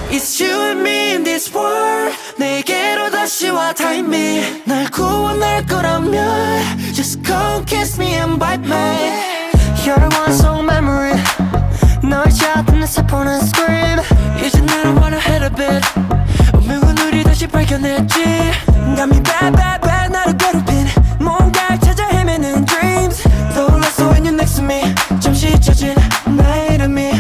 It's you and me in this world. 내게로 다시 와 time me. 날 구원할 거라면 just come kiss me and bite me. You're one song memory. 널 찾는 내 세포는 scream. 이제 나는 wanna hit a bit. 운명은 우리 다시 발견했지. Got me bad bad bad 나를 괴롭힌 뭔가를 찾아 헤매는 dreams. 떠올랐어 when you're next to me. 잠시 잊혀진 나의 이름이.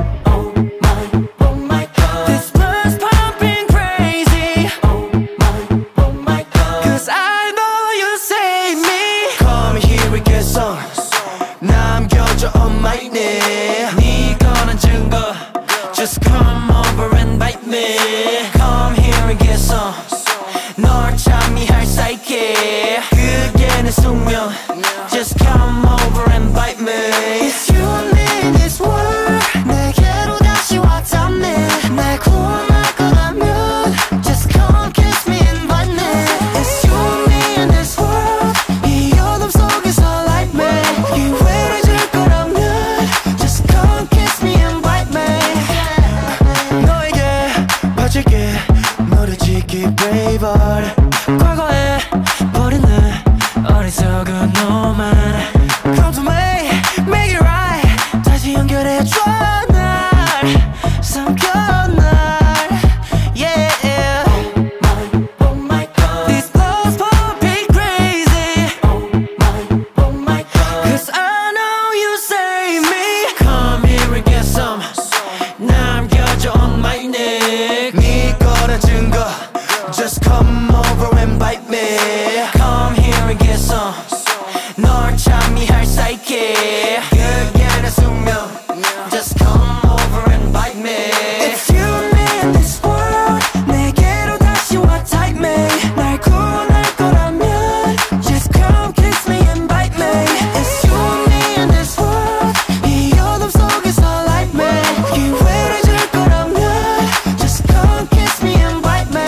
남겨줘 on my knee. 네 거는 증거. Just come over and bite me. Come here and get some. 널 참미할 사이게 그게 내 숙명. Just come over and bite me. It's you and me in this world. 내게로 다시 왔다며. 날 구원할 거라면 just come kiss me and bite me. It's you and me in this world. 이 어둠 속에서 light me. 유해해질 거라면 just come kiss me and bite me. 너에게 바칠게 멀어지기 braveheart. 과거에 버린 내 어리석은 너만 Come to me, make it right. 다시 연결해줘 날 삼켜 날 Yeah. Oh my God. These blows pumping crazy. Oh my God. Cause I know you save me. Come here and get some. 남겨줘 on my neck. 네 거는 증거. Just come over and bite me. Come here and get some. 널 참미할 사이게 그게 내 숙명. Just come over and bite me. It's you and me in this world. 내게로 다시 와 type me. 날 구원할 거라면 just come kiss me and bite me. It's you and me in this world. 이 어둠 속에서 light me. 유해해질 거라면 just come kiss me and bite me.